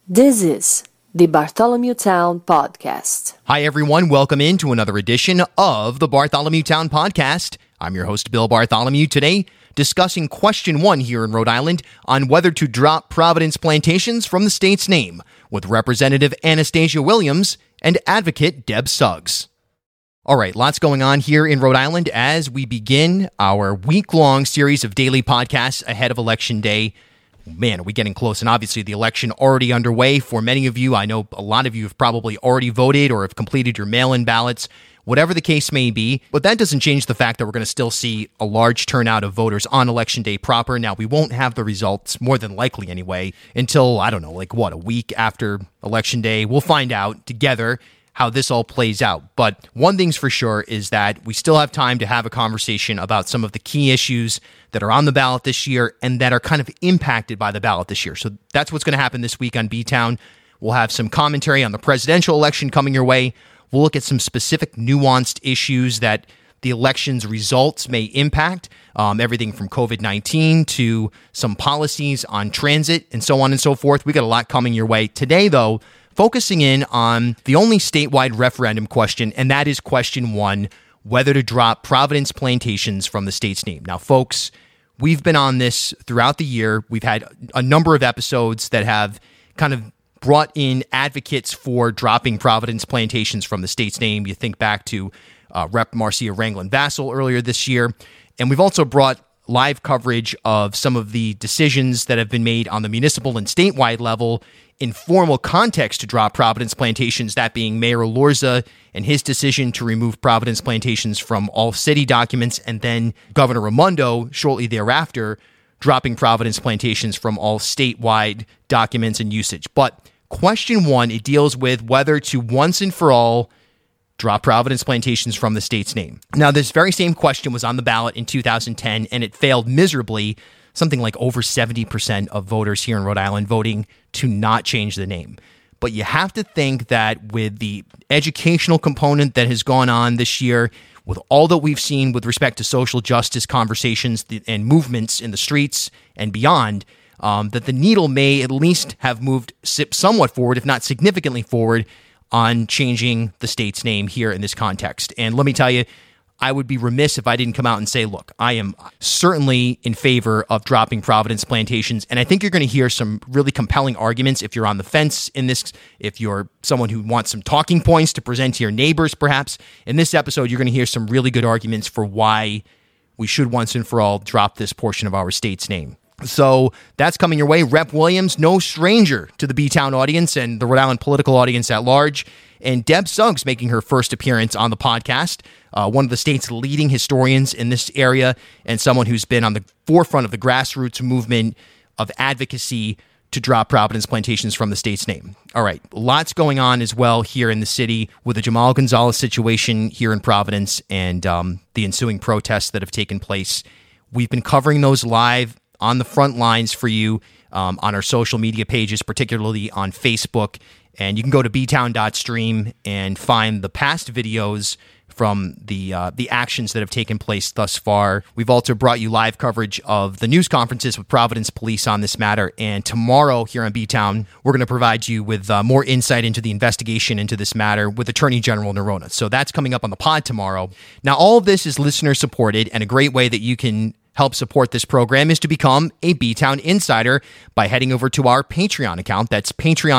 This is the Bartholomew Town Podcast. Hi, everyone. Welcome into another edition of the Bartholomew Town Podcast. I'm your host, Bill Bartholomew. Today, discussing question 1 here in Rhode Island on whether to drop Providence Plantations from the state's name with Representative Anastasia Williams and Advocate Deb Suggs. All right, lots going on here in Rhode Island as we begin our week-long series of daily podcasts ahead of Election Day. Man, are we getting close? And obviously the election already underway for many of you. I know a lot of you have probably already voted or have completed your mail-in ballots, whatever the case may be. But that doesn't change the fact that we're going to still see a large turnout of voters on Election Day proper. Now, we won't have the results, more than likely anyway, until, I don't know, a week after Election Day. We'll find out together how this all plays out. But one thing's for sure is that we still have time to have a conversation about some of the key issues that are on the ballot this year and that are kind of impacted by the ballot this year. So that's what's going to happen this week on B-Town. We'll have some commentary on the presidential election coming your way. We'll look at some specific nuanced issues that the election's results may impact, everything from COVID-19 to some policies on transit and so on and so forth. We got a lot coming your way. Today, though, focusing in on the only statewide referendum question, and that is question 1, whether to drop Providence Plantations from the state's name. Now, folks, we've been on this throughout the year. We've had a number of episodes that have kind of brought in advocates for dropping Providence Plantations from the state's name. You think back to Rep. Marcia Ranglin-Vassell earlier this year. And we've also brought live coverage of some of the decisions that have been made on the municipal and statewide level in formal context to drop Providence Plantations, that being Mayor Elorza and his decision to remove Providence Plantations from all city documents, and then Governor Raimondo shortly thereafter dropping Providence Plantations from all statewide documents and usage. But question 1, it deals with whether to once and for all drop Providence Plantations from the state's name. Now, this very same question was on the ballot in 2010, and it failed miserably. Something like over 70% of voters here in Rhode Island voting to not change the name. But you have to think that with the educational component that has gone on this year, with all that we've seen with respect to social justice conversations and movements in the streets and beyond, that the needle may at least have moved somewhat forward, if not significantly forward, on changing the state's name here in this context. And let me tell you, I would be remiss if I didn't come out and say, look, I am certainly in favor of dropping Providence Plantations. And I think you're going to hear some really compelling arguments if you're on the fence in this, if you're someone who wants some talking points to present to your neighbors, perhaps. In this episode, you're going to hear some really good arguments for why we should once and for all drop this portion of our state's name. So that's coming your way. Rep. Williams, no stranger to the B-Town audience and the Rhode Island political audience at large. And Deb Suggs making her first appearance on the podcast, one of the state's leading historians in this area and someone who's been on the forefront of the grassroots movement of advocacy to drop Providence Plantations from the state's name. All right, lots going on as well here in the city with the Jamal Gonzalez situation here in Providence and the ensuing protests that have taken place. We've been covering those live on the front lines for you on our social media pages, particularly on Facebook. And you can go to btown.stream and find the past videos from the actions that have taken place thus far. We've also brought you live coverage of the news conferences with Providence Police on this matter. And tomorrow here on B-Town, we're going to provide you with more insight into the investigation into this matter with Attorney General Nerona. So that's coming up on the pod tomorrow. Now, all of this is listener supported, and a great way that you can help support this program is to become a B-Town Insider by heading over to our Patreon account. That's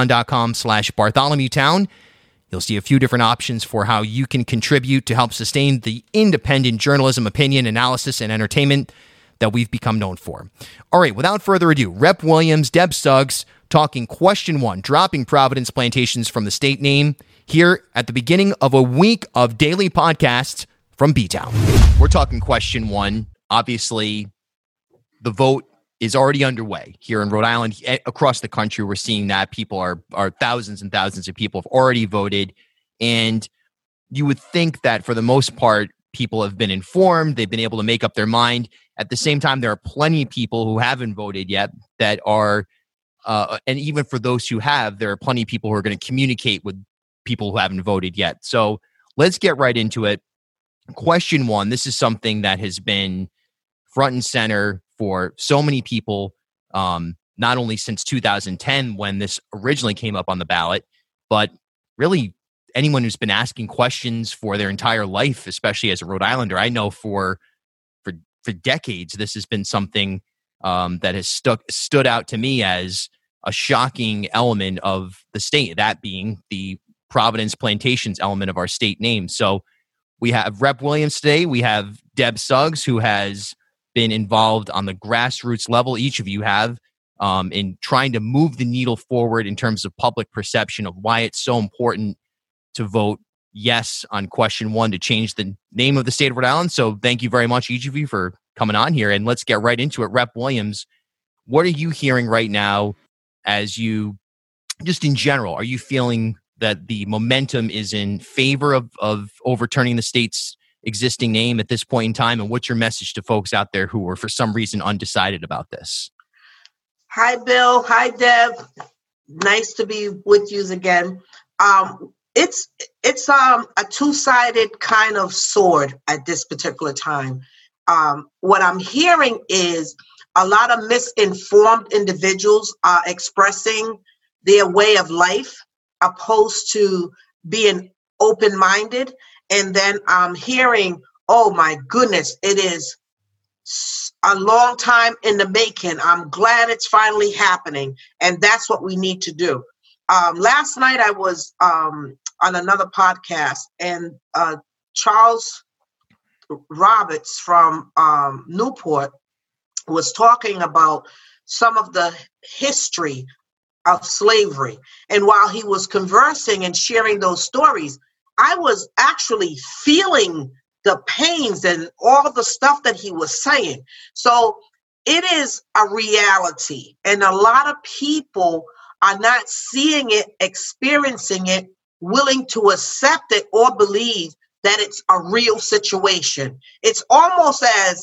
patreon.com/BartholomewTown. You'll see a few different options for how you can contribute to help sustain the independent journalism, opinion, analysis, and entertainment that we've become known for. All right, without further ado, Rep. Williams, Deb Suggs, talking question 1, dropping Providence Plantations from the state name, here at the beginning of a week of daily podcasts from B-Town. We're talking question 1. Obviously, the vote is already underway here in Rhode Island. Across the country, we're seeing that people are thousands and thousands of people have already voted. And you would think that for the most part, people have been informed. They've been able to make up their mind. At the same time, there are plenty of people who haven't voted yet that are, and even for those who have, there are plenty of people who are going to communicate with people who haven't voted yet. So let's get right into it. Question 1, this is something that has been front and center for so many people not only since 2010 when this originally came up on the ballot, but really anyone who's been asking questions for their entire life, especially as a Rhode Islander. I know for decades, this has been something that has stood out to me as a shocking element of the state, that being the Providence Plantations element of our state name. So we have Rep. Williams today. We have Deb Suggs, who has been involved on the grassroots level. Each of you have in trying to move the needle forward in terms of public perception of why it's so important to vote yes on question 1 to change the name of the state of Rhode Island. So thank you very much, each of you, for coming on here. And let's get right into it. Rep. Williams, what are you hearing right now as you, just in general, are you feeling that the momentum is in favor of overturning the state's existing name at this point in time? And what's your message to folks out there who are for some reason undecided about this? Hi, Bill. Hi, Deb. Nice to be with you again. It's a two-sided kind of sword at this particular time. What I'm hearing is a lot of misinformed individuals are expressing their way of life opposed to being open-minded. And then I'm hearing, oh my goodness, it is a long time in the making. I'm glad it's finally happening. And that's what we need to do. Last night I was on another podcast, and Charles Roberts from Newport was talking about some of the history of slavery. And while he was conversing and sharing those stories, I was actually feeling the pains and all the stuff that he was saying. So it is a reality. And a lot of people are not seeing it, experiencing it, willing to accept it or believe that it's a real situation. It's almost as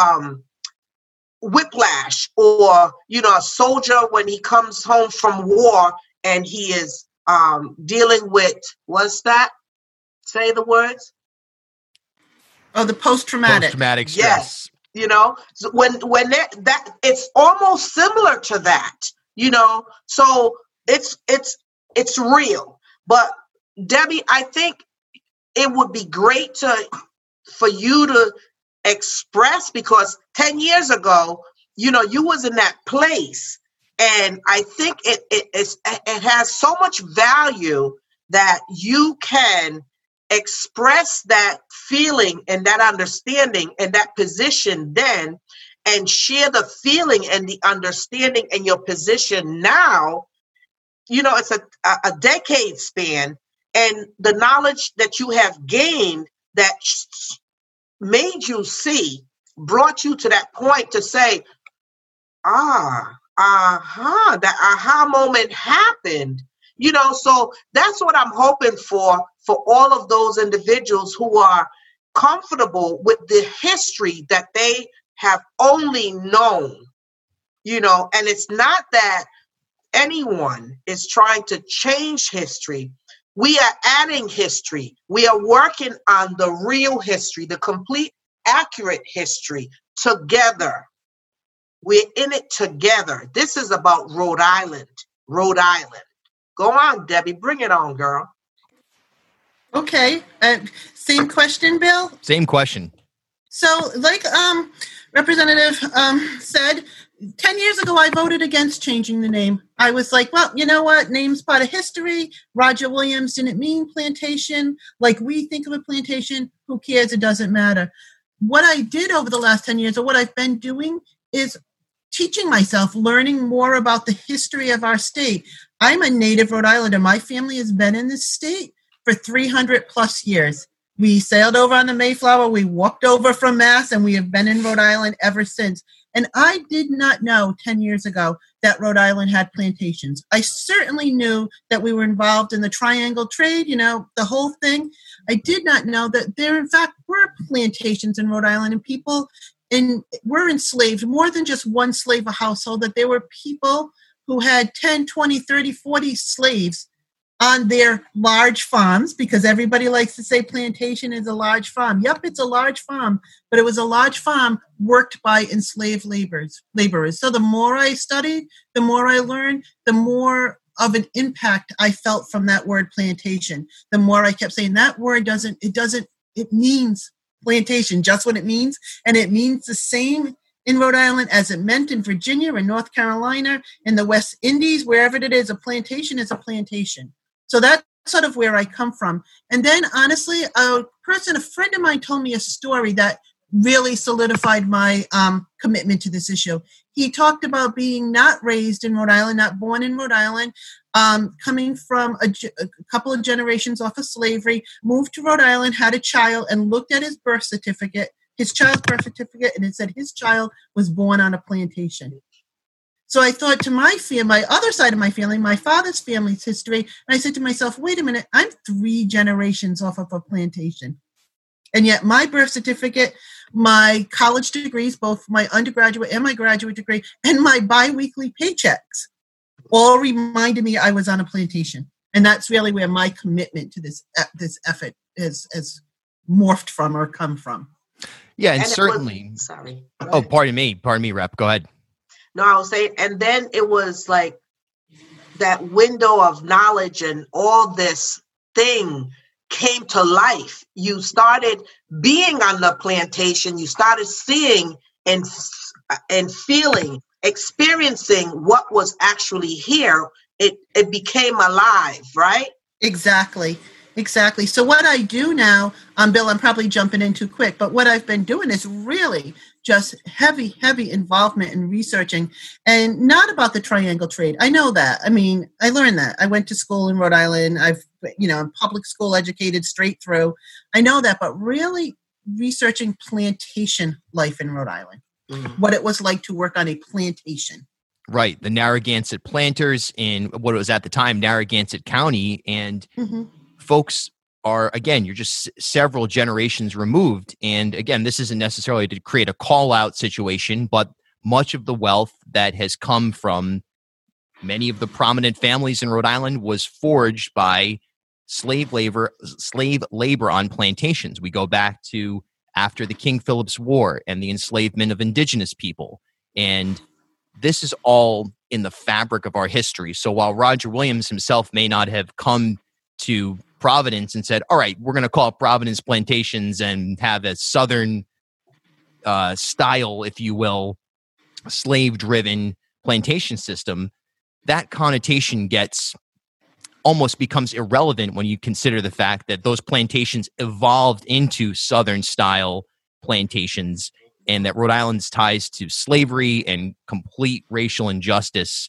whiplash, or, a soldier when he comes home from war and he is dealing with, what's that? Say the words. Oh, the post-traumatic. Post-traumatic stress. Yes. So when that it's almost similar to that, so it's real. But Debbie, I think it would be great for you to express, because 10 years ago, you was in that place. And I think it has so much value that you can express that feeling and that understanding and that position then, and share the feeling and the understanding and your position now. It's a decade span, and the knowledge that you have gained that made you see, brought you to that point to say, that aha moment happened. So that's what I'm hoping for all of those individuals who are comfortable with the history that they have only known, and it's not that anyone is trying to change history. We are adding history. We are working on the real history, the complete, accurate history together. We're in it together. This is about Rhode Island. Rhode Island. Go on, Debbie. Bring it on, girl. Okay. Same question, Bill? Same question. So, like Representative said, 10 years ago, I voted against changing the name. I was like, well, you know what? Name's part of history. Roger Williams didn't mean plantation. Like we think of a plantation, who cares? It doesn't matter. What I did over the last 10 years, or what I've been doing, is teaching myself, learning more about the history of our state. I'm a native Rhode Islander. My family has been in this state for 300 plus years. We sailed over on the Mayflower. We walked over from Mass, and we have been in Rhode Island ever since. And I did not know 10 years ago that Rhode Island had plantations. I certainly knew that we were involved in the triangle trade, the whole thing. I did not know that there, in fact, were plantations in Rhode Island, and people were enslaved, more than just one slave a household, that there were people who had 10, 20, 30, 40 slaves on their large farms, because everybody likes to say plantation is a large farm. Yep, it's a large farm, but it was a large farm worked by enslaved laborers. So the more I studied, the more I learned, the more of an impact I felt from that word plantation. The more I kept saying that word it means plantation, just what it means. And it means the same in Rhode Island as it meant in Virginia and North Carolina, in the West Indies, wherever it is, a plantation is a plantation. So that's sort of where I come from. And then honestly, a friend of mine told me a story that really solidified my commitment to this issue. He talked about being not raised in Rhode Island, not born in Rhode Island, coming from a couple of generations off of slavery, moved to Rhode Island, had a child, and looked at his child's birth certificate, and it said his child was born on a plantation. So I thought to my other side of my family, my father's family's history, and I said to myself, wait a minute, I'm 3 generations off of a plantation. And yet my birth certificate, my college degrees, both my undergraduate and my graduate degree, and my biweekly paychecks all reminded me I was on a plantation. And that's really where my commitment to this effort has morphed from or come from. Yeah, and certainly. Sorry. Oh, pardon me, Rep. Go ahead. No, I was saying, and then it was like that window of knowledge and all this thing came to life. You started being on the plantation. You started seeing and feeling, experiencing what was actually here. It became alive, right? Exactly. So what I do now, Bill, I'm probably jumping in too quick, but what I've been doing is really just heavy involvement in researching, and not about the triangle trade. I know that. I mean, I learned that. I went to school in Rhode Island. I'm public school educated straight through. I know that, but really researching plantation life in Rhode Island, what it was like to work on a plantation. Right. The Narragansett planters in what it was at the time, Narragansett County, and folks are, again, you're just several generations removed. And again, this isn't necessarily to create a call-out situation, but much of the wealth that has come from many of the prominent families in Rhode Island was forged by slave labor on plantations. We go back to after the King Philip's War and the enslavement of indigenous people. And this is all in the fabric of our history. So while Roger Williams himself may not have come to Providence and said, all right, we're going to call it Providence Plantations and have a Southern style, if you will, slave-driven plantation system, that connotation almost becomes irrelevant when you consider the fact that those plantations evolved into Southern style plantations, and that Rhode Island's ties to slavery and complete racial injustice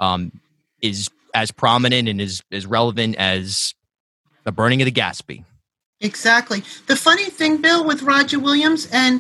is as prominent and is as relevant as the burning of the Gaspee. Exactly. The funny thing, Bill, with Roger Williams, and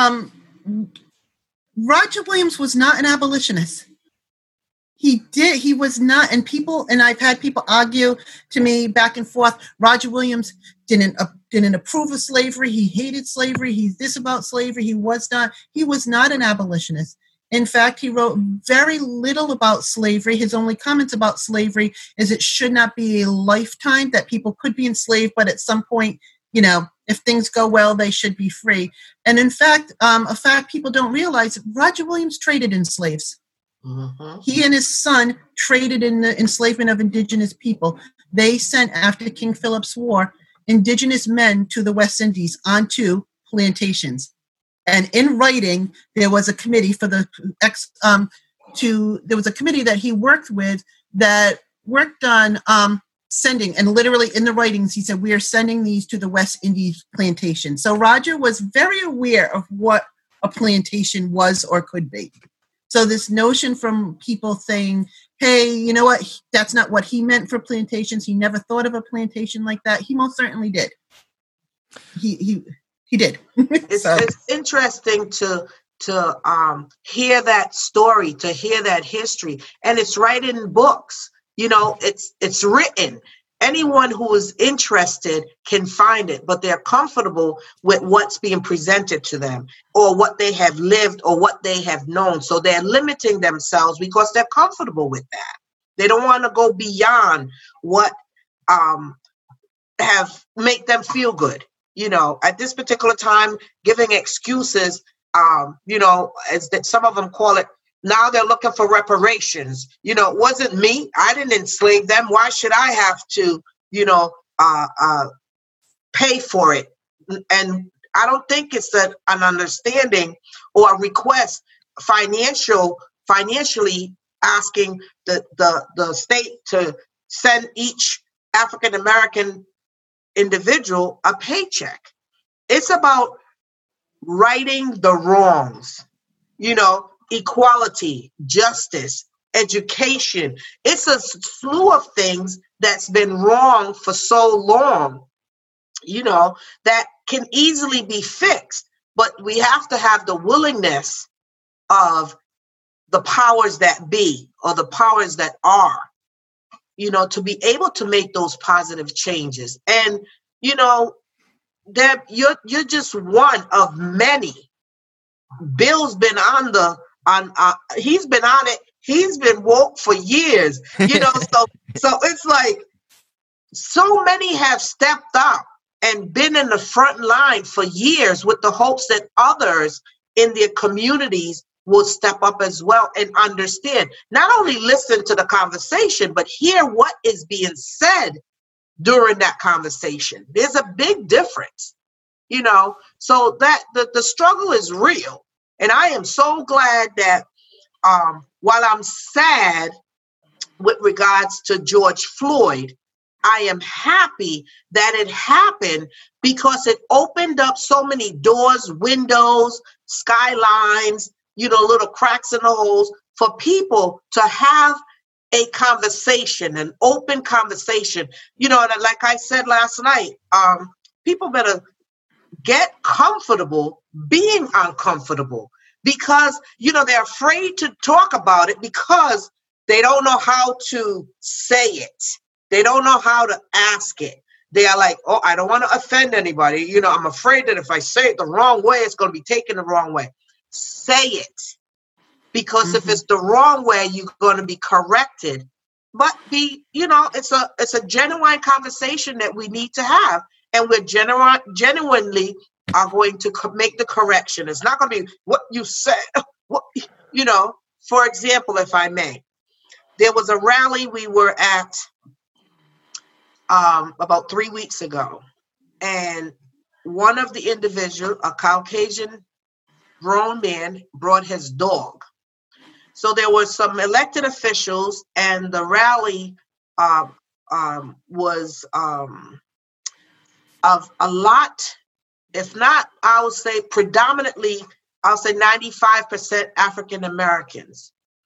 Roger Williams was not an abolitionist. He was not, and I've had people argue to me back and forth, Roger Williams didn't approve of slavery, he hated slavery, he's this about slavery, he was not an abolitionist. In fact, he wrote very little about slavery. His only comments about slavery is it should not be a lifetime, that people could be enslaved, but at some point, if things go well, they should be free. And in fact, a fact people don't realize, Roger Williams traded in slaves. Mm-hmm. He and his son traded in the enslavement of indigenous people. They sent, after King Philip's War, indigenous men to the West Indies onto plantations. And in writing, there was a committee there was a committee that he worked with that worked on sending, and literally in the writings, he said, we are sending these to the West Indies plantation. So Roger was very aware of what a plantation was or could be. So this notion from people saying, hey, you know what, that's not what he meant for plantations. He never thought of a plantation like that. He most certainly did. He did. It's interesting to hear that story, to hear that history, and it's right in books. It's written. Anyone who is interested can find it, but they're comfortable with what's being presented to them, or what they have lived, or what they have known. So they're limiting themselves because they're comfortable with that. They don't want to go beyond what have make them feel good. At this particular time, giving excuses. As that some of them call it. Now they're looking for reparations. It wasn't me. I didn't enslave them. Why should I have to, pay for it? And I don't think it's an understanding or a request financially asking the state to send each African American individual a paycheck. It's about righting the wrongs, equality, justice, education. It's a slew of things that's been wrong for so long, that can easily be fixed. But we have to have the willingness of the powers that be, or the powers that are, to be able to make those positive changes. And, Deb, you're just one of many. Bill's been he's been on it. He's been woke for years, so it's like so many have stepped up and been in the front line for years with the hopes that others in their communities will step up as well and understand, not only listen to the conversation, but hear what is being said during that conversation. There's a big difference, so that the struggle is real. And I am so glad that while I'm sad with regards to George Floyd, I am happy that it happened because it opened up so many doors, windows, skylines, little cracks in the holes for people to have a conversation, an open conversation. And like I said last night, people better get comfortable being uncomfortable because, they're afraid to talk about it because they don't know how to say it. They don't know how to ask it. They are like, oh, I don't want to offend anybody. I'm afraid that if I say it the wrong way, it's going to be taken the wrong way. Say it. Because if it's the wrong way, you're going to be corrected. But it's a genuine conversation that we need to have. And we're genuinely are going to make the correction. It's not going to be what you said. For example, if I may, there was a rally we were at about 3 weeks ago. And one of the individuals, a Caucasian grown man, brought his dog. So there were some elected officials, and the rally was of a lot, if not, I would say predominantly, I'll say 95% African Americans.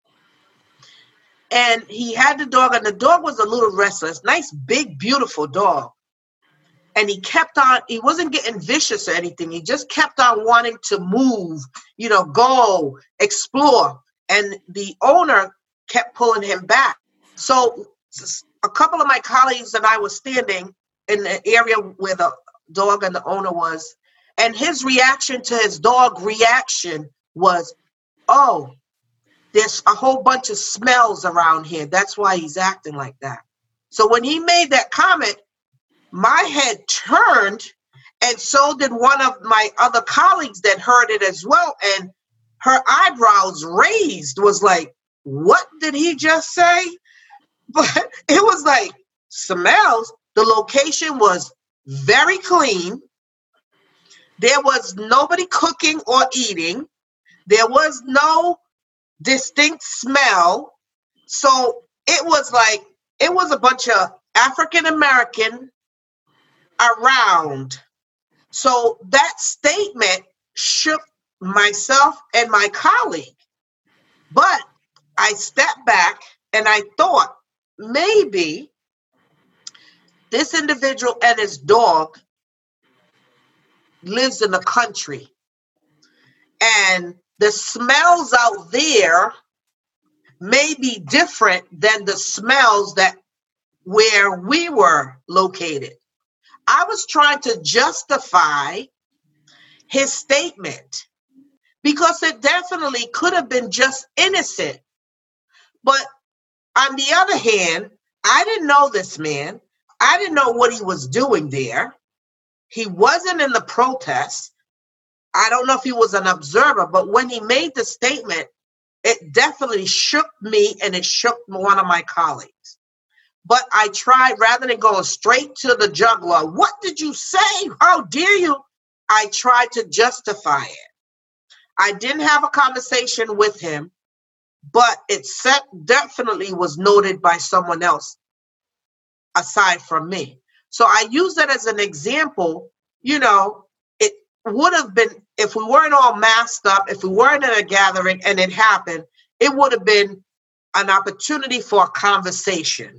And he had the dog, and the dog was a little restless, nice, big, beautiful dog. And he kept on, he wasn't getting vicious or anything. He just kept on wanting to move, go, explore. And the owner kept pulling him back. So a couple of my colleagues and I were standing in the area where the dog and the owner was. And his reaction to his dog reaction was, oh, there's a whole bunch of smells around here. That's why he's acting like that. So when he made that comment, my head turned, and so did one of my other colleagues that heard it as well. And her eyebrows raised, was like, what did he just say? But it was like, smells. The location was very clean. There was nobody cooking or eating. There was no distinct smell. So it was like, it was a bunch of African American around. So that statement shook myself and my colleague. But I stepped back and I thought maybe this individual and his dog lives in the country, and the smells out there may be different than the smells that where we were located. I was trying to justify his statement because it definitely could have been just innocent. But on the other hand, I didn't know this man. I didn't know what he was doing there. He wasn't in the protest. I don't know if he was an observer, but when he made the statement, it definitely shook me and it shook one of my colleagues. But I tried, rather than going straight to the jugular, what did you say? How dare you? I tried to justify it. I didn't have a conversation with him, but it definitely was noted by someone else aside from me. So I use that as an example. You know, it would have been, if we weren't all masked up, if we weren't in a gathering and it happened, it would have been an opportunity for a conversation.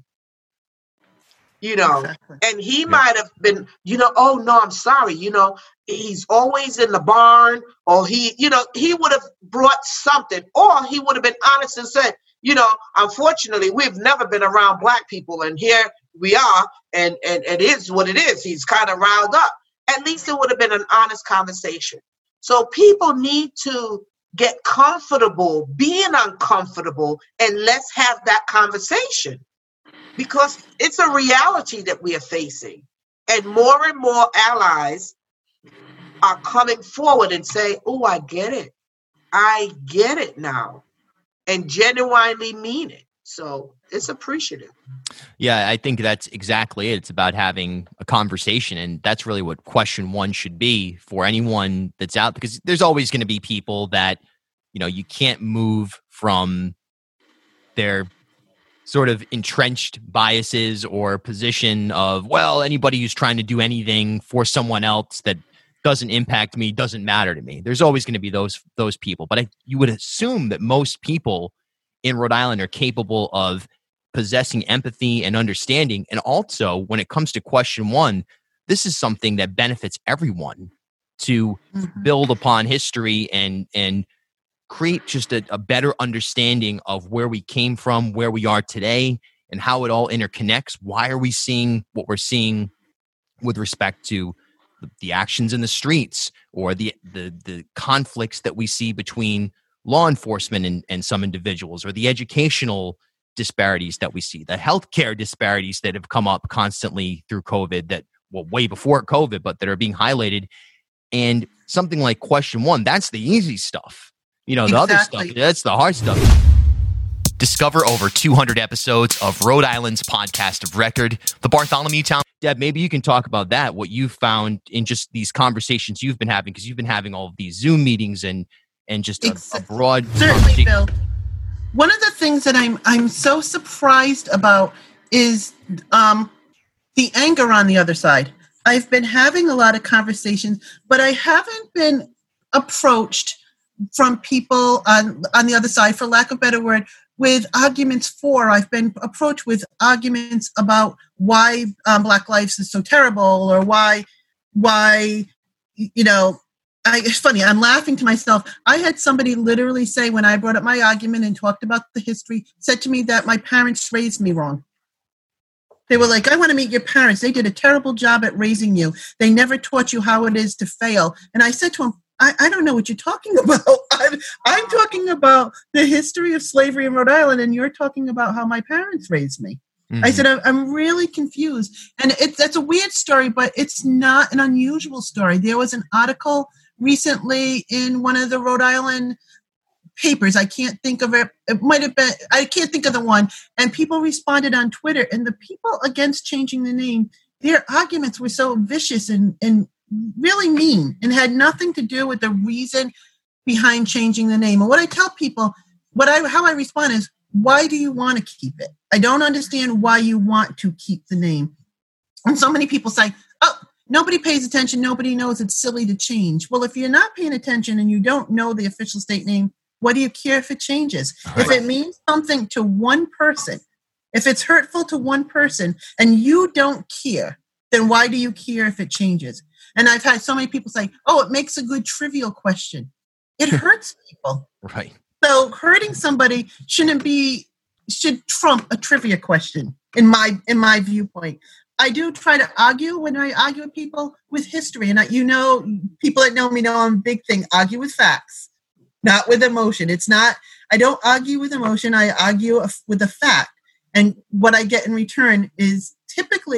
You know, exactly. And he might have been, you know, oh no, I'm sorry, you know, he's always in the barn, or he, you know, he would have brought something, or he would have been honest and said, you know, unfortunately, we've never been around Black people, and here we are, and it is what it is. He's kind of riled up. At least it would have been an honest conversation. So people need to get comfortable being uncomfortable, and let's have that conversation. Because it's a reality that we are facing. And more allies are coming forward and say, oh, I get it. I get it now. And genuinely mean it. So it's appreciative. Yeah, I think that's exactly it. It's about having a conversation. And that's really what question one should be for anyone that's out. Because there's always going to be people that, you know, you can't move from their sort of entrenched biases or position of, well, anybody who's trying to do anything for someone else that doesn't impact me doesn't matter to me. There's always going to be those people. But you would assume that most people in Rhode Island are capable of possessing empathy and understanding. And also, when it comes to question one, this is something that benefits everyone to build upon history and create just a better understanding of where we came from, where we are today, and how it all interconnects. Why are we seeing what we're seeing with respect to the actions in the streets, or the conflicts that we see between law enforcement and some individuals, or the educational disparities that we see, the healthcare disparities that have come up constantly through COVID, that, well, way before COVID, but that are being highlighted. And something like question one, that's the easy stuff. You know, the other stuff, that's the hard stuff. Discover over 200 episodes of Rhode Island's podcast of record, the Bartholomew Town. Deb, maybe you can talk about that, what you found in just these conversations you've been having, because you've been having all of these Zoom meetings and just a broad Certainly, Bill. One of the things that I'm so surprised about is the anger on the other side. I've been having a lot of conversations, but I haven't been approached from people on the other side, for lack of a better word, with arguments for. I've been approached with arguments about why Black lives is so terrible, or why, you know, it's funny, I'm laughing to myself. I had somebody literally say, when I brought up my argument and talked about the history, said to me that my parents raised me wrong. They were like, I want to meet your parents. They did a terrible job at raising you. They never taught you how it is to fail. And I said to him, I don't know what you're talking about. I'm talking about the history of slavery in Rhode Island, and you're talking about how my parents raised me. Mm-hmm. I said, I'm really confused. And that's a weird story, but it's not an unusual story. There was an article recently in one of the Rhode Island papers. I can't think of it. It might have been, I can't think of the one. And people responded on Twitter, and the people against changing the name, their arguments were so vicious and really mean, and had nothing to do with the reason behind changing the name. And what I tell people, how I respond is, why do you want to keep it? I don't understand why you want to keep the name. And so many people say, oh, nobody pays attention. Nobody knows, it's silly to change. Well, if you're not paying attention and you don't know the official state name, what do you care if it changes? Right. If it means something to one person, if it's hurtful to one person and you don't care, then why do you care if it changes? And I've had so many people say, oh, it makes a good trivial question. It hurts people. Right. So hurting somebody should trump a trivia question in my viewpoint. I do try to argue when I argue with people with history. And people that know me know I'm a big thing. Argue with facts, not with emotion. I don't argue with emotion. I argue with a fact. And what I get in return is typically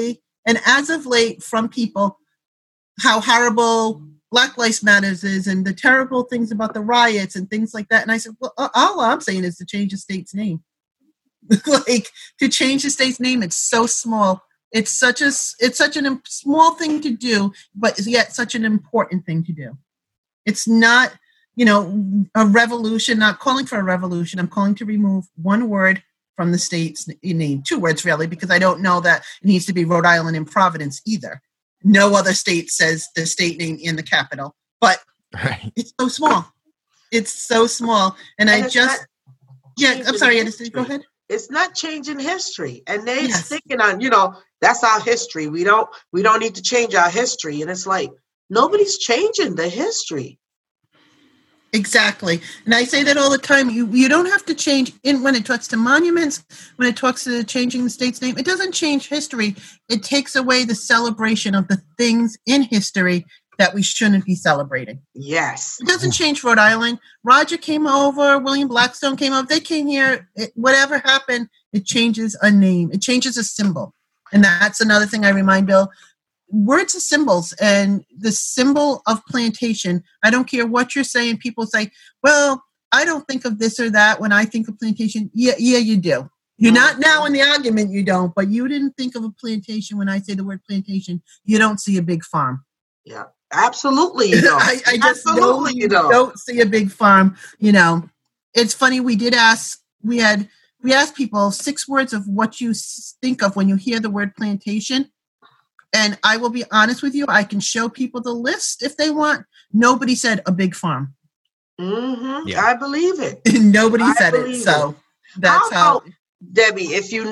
And as of late, from people, how horrible Black Lives Matters is and the terrible things about the riots and things like that. And I said, well, all I'm saying is to change the state's name. Like, to change the state's name, it's so small. It's such a small thing to do, but yet such an important thing to do. It's not, a revolution, not calling for a revolution. I'm calling to remove one word from the state's name, 2 words really, because I don't know that it needs to be Rhode Island and Providence either. No other state says the state name in the capital, but It's so small. It's so small. And I'm sorry, Edison, go ahead. It's not changing history. And they're sticking on, that's our history. We don't need to change our history. And it's like, nobody's changing the history. Exactly. And I say that all the time. You don't have to change when it talks to monuments, when it talks to changing the state's name. It doesn't change history. It takes away the celebration of the things in history that we shouldn't be celebrating. Yes. It doesn't change Rhode Island. Roger came over. William Blackstone came over. They came here. Whatever happened, it changes a name. It changes a symbol. And that's another thing I remind Bill. Words are symbols, and the symbol of plantation, I don't care what you're saying. People say, well, I don't think of this or that when I think of plantation. Yeah, you do. You're not now in the argument, you don't, but you didn't think of a plantation when I say the word plantation. You don't see a big farm. Yeah, absolutely you don't. I just don't see a big farm. It's funny, we asked people 6 words of what you think of when you hear the word plantation. And I will be honest with you, I can show people the list if they want. Nobody said a big farm. Mm-hmm. Yeah. I believe it. Nobody said it. So that's how. Debbie, if the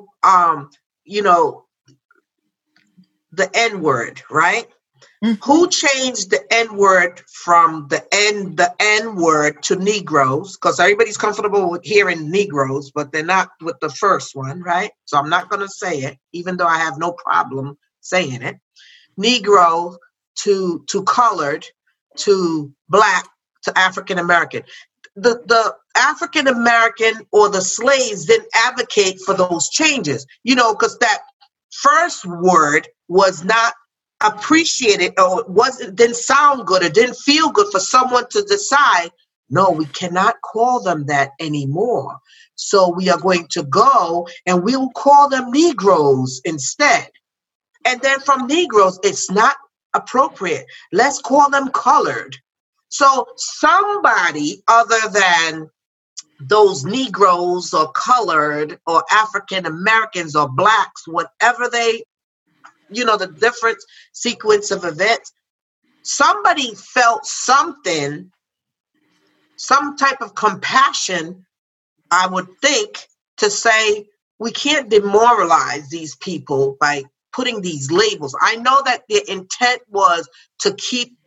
N word, right? Mm-hmm. Who changed the N word from the N word to Negroes? Because everybody's comfortable with hearing Negroes, but they're not with the first one, right? So I'm not going to say it, even though I have no problem saying it. Negro to colored to Black to African American. The African American or the slaves didn't advocate for those changes, because that first word was not appreciated, or didn't sound good, or didn't feel good for someone to decide, no, we cannot call them that anymore. So we are going to go and we will call them Negroes instead. And then from Negroes, it's not appropriate. Let's call them colored. So somebody other than those Negroes or colored or African Americans or Blacks, whatever they, the different sequence of events, somebody felt something, some type of compassion, I would think, to say, we can't demoralize these people by putting these labels. I know that the intent was to keep,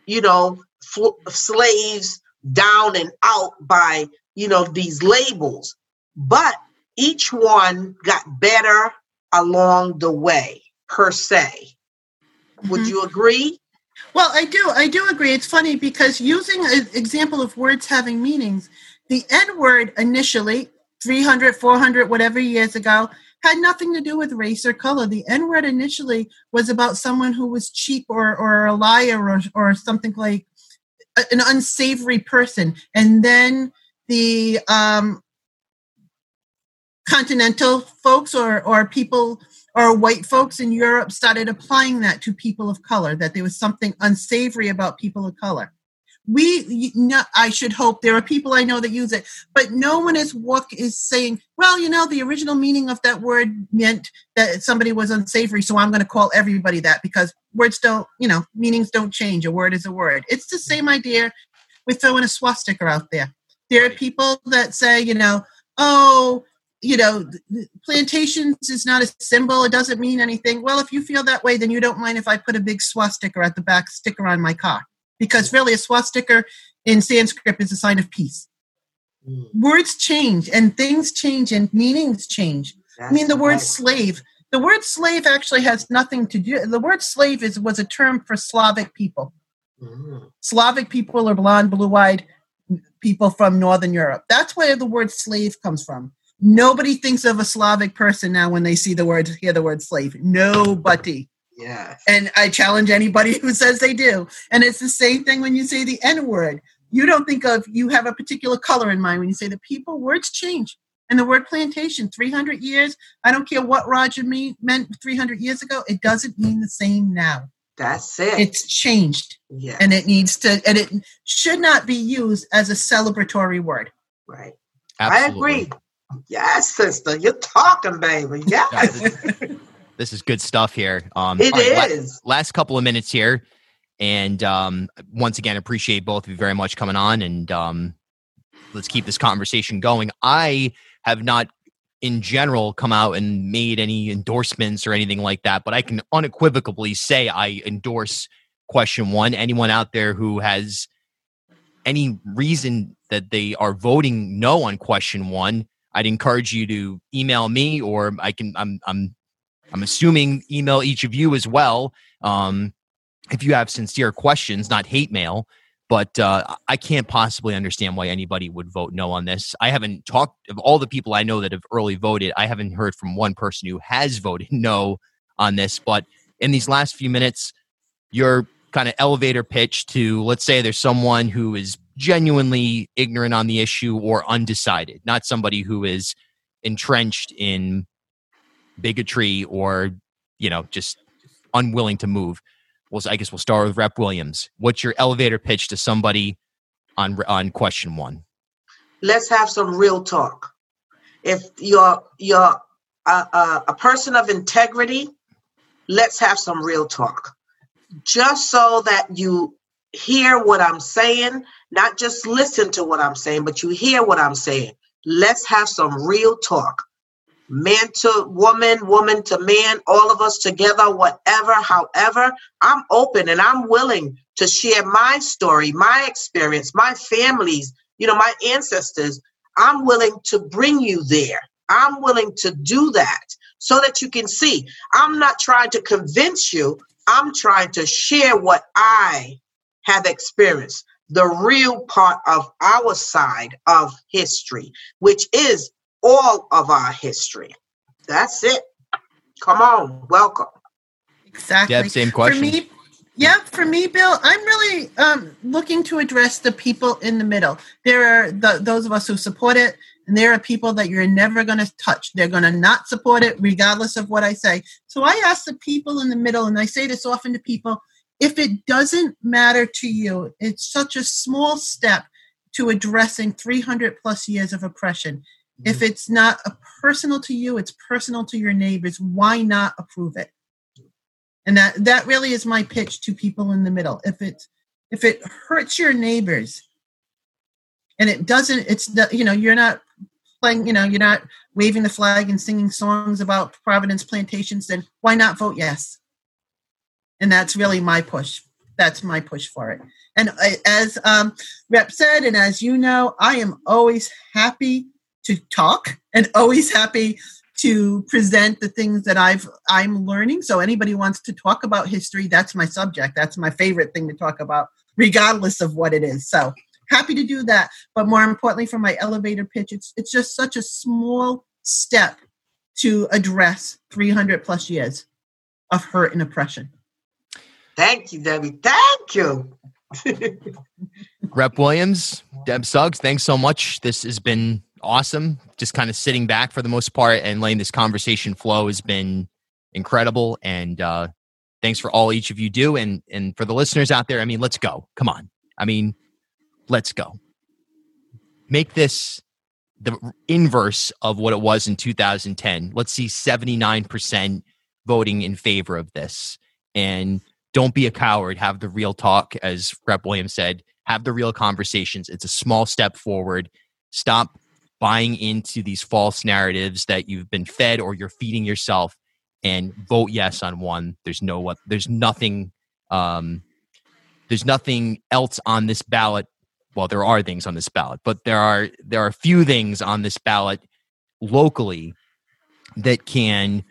slaves down and out by, these labels, but each one got better along the way, per se. Mm-hmm. Would you agree? Well, I do agree. It's funny because using an example of words having meanings, the N word initially, 300, 400, whatever years ago, had nothing to do with race or color. The N-word initially was about someone who was cheap or a liar or something like an unsavory person. And then the continental folks or people or white folks in Europe started applying that to people of color, that there was something unsavory about people of color. I should hope there are people I know that use it, but no one is saying, well, the original meaning of that word meant that somebody was unsavory, so I'm going to call everybody that, because words don't, meanings don't change. A word is a word. It's the same idea with throwing a swastika out there. There are people that say, plantations is not a symbol. It doesn't mean anything. Well, if you feel that way, then you don't mind if I put a big swastika at the back sticker on my car. Because really, a swastika in Sanskrit is a sign of peace. Words change, and things change, and meanings change. The word slave. The word slave actually has nothing to do. The word slave was a term for Slavic people. Mm-hmm. Slavic people are blonde, blue-eyed people from Northern Europe. That's where the word slave comes from. Nobody thinks of a Slavic person now when they hear the word slave. Nobody. Yeah. And I challenge anybody who says they do. And it's the same thing when you say the N-word. You don't think of, you have a particular color in mind when you say the people. Words change. And the word plantation, 300 years, I don't care what Roger meant 300 years ago, it doesn't mean the same now. That's it. It's changed. Yeah. And it needs to, and it should not be used as a celebratory word. Right. Absolutely. I agree. Yes, sister. You're talking, baby. Yes. This is good stuff here. It is. Last couple of minutes here. And once again, appreciate both of you very much coming on. And let's keep this conversation going. I have not, in general, come out and made any endorsements or anything like that. But I can unequivocally say I endorse question 1. Anyone out there who has any reason that they are voting no on question 1, I'd encourage you to email me, or I'm assuming email each of you as well. If you have sincere questions, not hate mail, but I can't possibly understand why anybody would vote no on this. I haven't talked of all the people I know that have early voted. I haven't heard from one person who has voted no on this. But in these last few minutes, your kind of elevator pitch to, let's say there's someone who is genuinely ignorant on the issue or undecided, not somebody who is entrenched in bigotry or, just unwilling to move. Well, I guess we'll start with Rep. Williams. What's your elevator pitch to somebody on question 1? Let's have some real talk. If you're a person of integrity, let's have some real talk. Just so that you hear what I'm saying, not just listen to what I'm saying, but you hear what I'm saying. Let's have some real talk. Man to woman, woman to man, all of us together, whatever, however, I'm open and I'm willing to share my story, my experience, my family's, my ancestors. I'm willing to bring you there. I'm willing to do that so that you can see. I'm not trying to convince you. I'm trying to share what I have experienced, the real part of our side of history, which is all of our history. That's it. Come on. Welcome. Exactly. Deb, same question. For me, Bill, I'm really looking to address the people in the middle. There are those of us who support it, and there are people that you're never going to touch. They're going to not support it regardless of what I say. So I ask the people in the middle, and I say this often to people, if it doesn't matter to you, it's such a small step to addressing 300 plus years of oppression. If it's not personal to you, it's personal to your neighbors. Why not approve it? And that really is my pitch to people in the middle. If it hurts your neighbors, and it doesn't, you're not playing, you're not waving the flag and singing songs about Providence plantations, then why not vote yes? And that's really my push. That's my push for it. And as Rep said, and as you know, I am always happy to talk and always happy to present the things that I'm learning. So anybody wants to talk about history, that's my subject. That's my favorite thing to talk about, regardless of what it is. So happy to do that. But more importantly, for my elevator pitch, it's just such a small step to address 300 plus years of hurt and oppression. Thank you, Debbie. Thank you. Rep. Williams, Deb Suggs, thanks so much. This has been awesome. Just kind of sitting back for the most part and letting this conversation flow has been incredible. And thanks for all each of you do. And for the listeners out there, let's go. Come on. Let's go. Make this the inverse of what it was in 2010. Let's see 79% voting in favor of this. And don't be a coward. Have the real talk, as Rep. Williams said. Have the real conversations. It's a small step forward. Stop buying into these false narratives that you've been fed or you're feeding yourself, and vote yes on one. There's nothing else on this ballot. Well, there are things on this ballot, but there are a few things on this ballot locally that can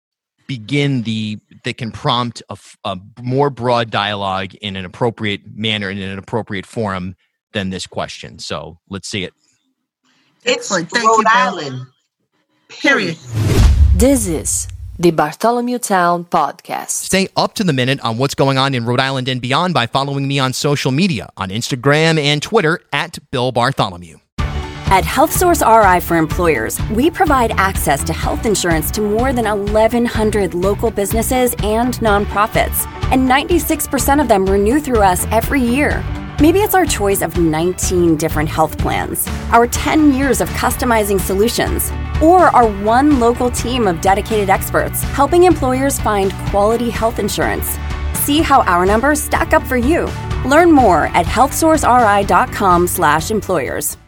that can prompt a more broad dialogue in an appropriate manner and in an appropriate forum than this question. So let's see it. It's Rhode Island. Period. This is the Bartholomew Town Podcast. Stay up to the minute on what's going on in Rhode Island and beyond by following me on social media on Instagram and Twitter at Bill Bartholomew. At HealthSource RI for Employers, we provide access to health insurance to more than 1,100 local businesses and nonprofits, and 96% of them renew through us every year. Maybe it's our choice of 19 different health plans, our 10 years of customizing solutions, or our one local team of dedicated experts helping employers find quality health insurance. See how our numbers stack up for you. Learn more at healthsourceri.com/employers.